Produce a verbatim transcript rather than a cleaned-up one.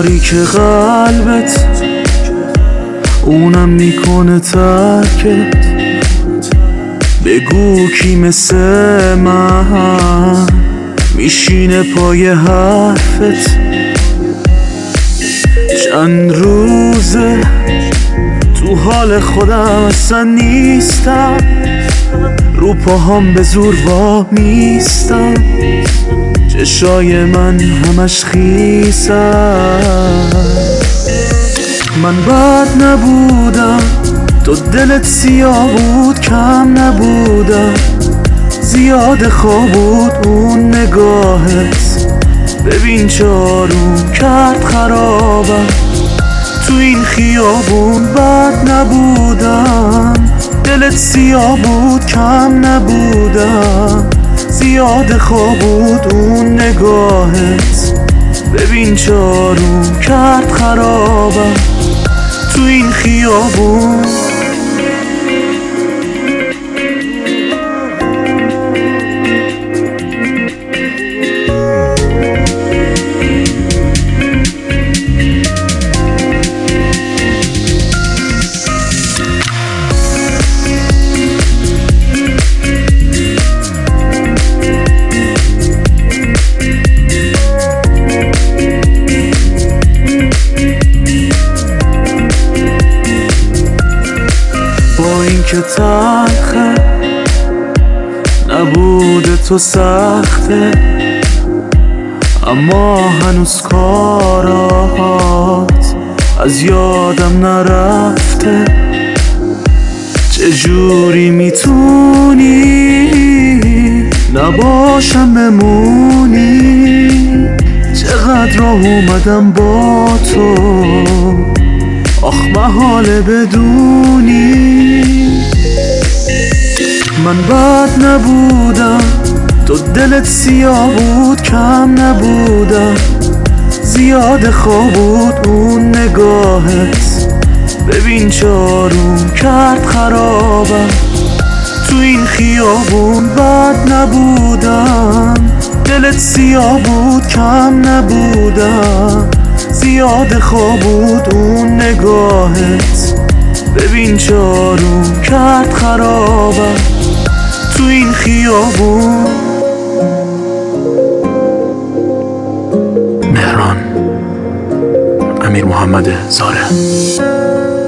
تاریک قلبت اونم میکنه ترکت. بگو کی مثل من میشینه پای حرفت. چند روزه تو حال خودم اصلا نیستم، رو پاهام به زور وا میستم، چشای من همش خیسم. من بد نبودم، تو دلت سیاه بود، کم نبودم، زیاد خواب بود اون نگاهت. ببین چارون کرد خرابم، تو این خیابون بد نبودم، دلت سیاه بود، کم نبودم، زیاد خواب بود اون نگاهت. ببین چارون کرد خرابم، تو این خیابون. با این که تلخه نبوده تو سخته، اما هنوز کارات از یادم نرفته. چجوری میتونی نباشم بمونی؟ چقدر راه اومدم با تو، آخ محاله بدونی. من بد نبودم، تو دلت سیاه بود، کم نبودم، زیاد خواب بود اون نگاهت. ببین چارون کرد خرابم، تو این خیابون بد نبودم، دلت سیاه بود، کم نبودم، زیاد خواب بود اون نگاهت. ببین چارون کرد خرابم، تو این خیابون. مهران، امیر محمد زاره.